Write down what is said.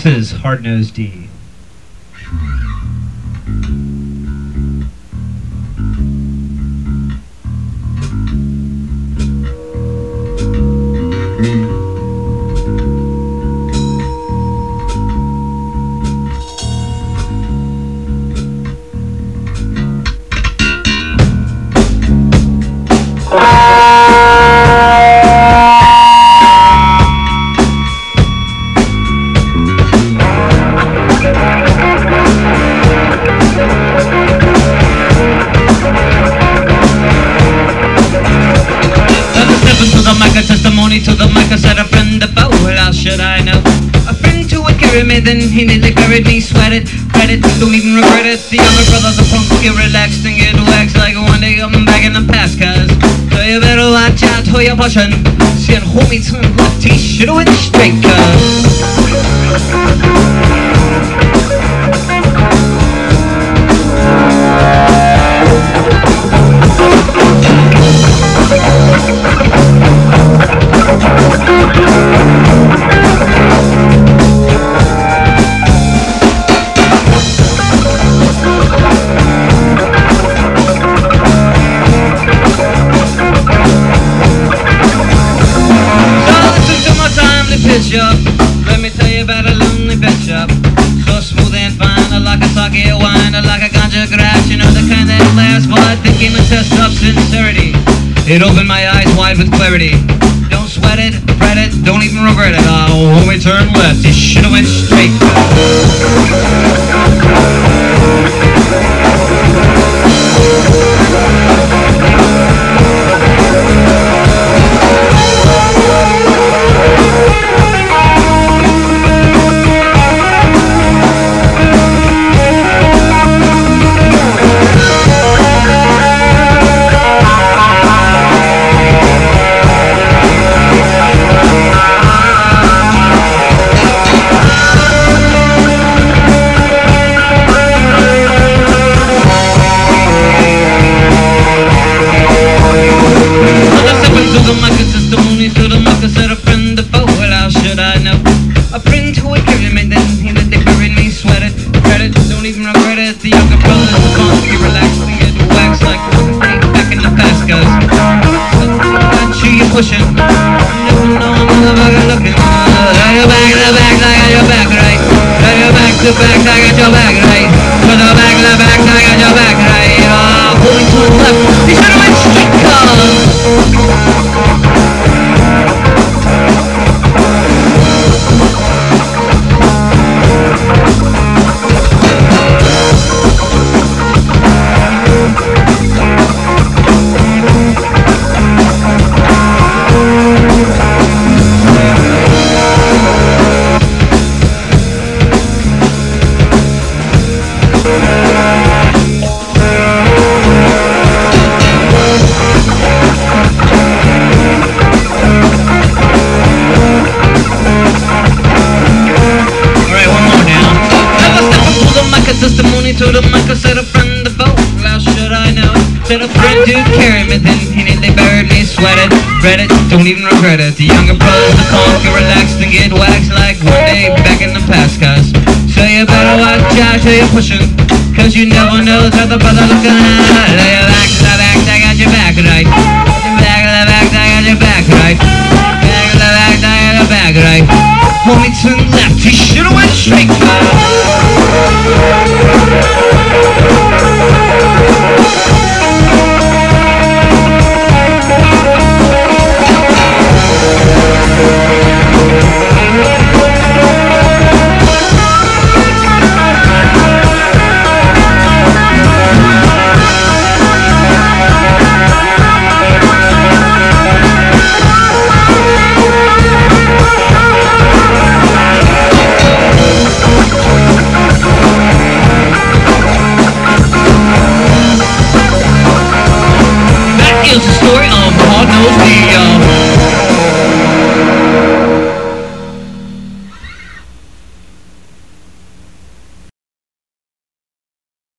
This is Hard Nosed D. Testimony to the mic, I said a friend about what else should I know? A friend who would carry me, then he nearly buried me, sweated, read it, don't even regret it. The younger brother's a punk, get relaxed and get waxed like one day I'm back in the past, cuz so you better watch out who you're pushing. See an homie turn left, he should've went straight, Let me tell you about a lonely pet shop. So smooth and fine, like a sake wine, like a ganja grass. You know the kind that lasts, but that came a test of sincerity. It opened my eyes wide with clarity. Don't sweat it, fret it, don't even regret it. Oh, when we turn left, you should've went straight. Pushing, no, I'm motherfucker looking. Got your back, the back, I got your back right. Got your back, the back, I got your back right. To the back, I got your back right. Pulling to the left, you should've went straight, testimony to the mic, I said a friend about how should I know? Said a friend to carry me, then he nearly buried me, sweated, read it, don't even regret it. The younger brother's the punk, get relaxed and get waxed like one day back in the past, cuz so you better watch out who you're pushing, cause you never know the other brother looking at. Lay your back to the back, I got your back right. Back to the back, I got your back right. Back to the back, I got your back right. Homie to the left, he should've went straight, Hard Nosed D.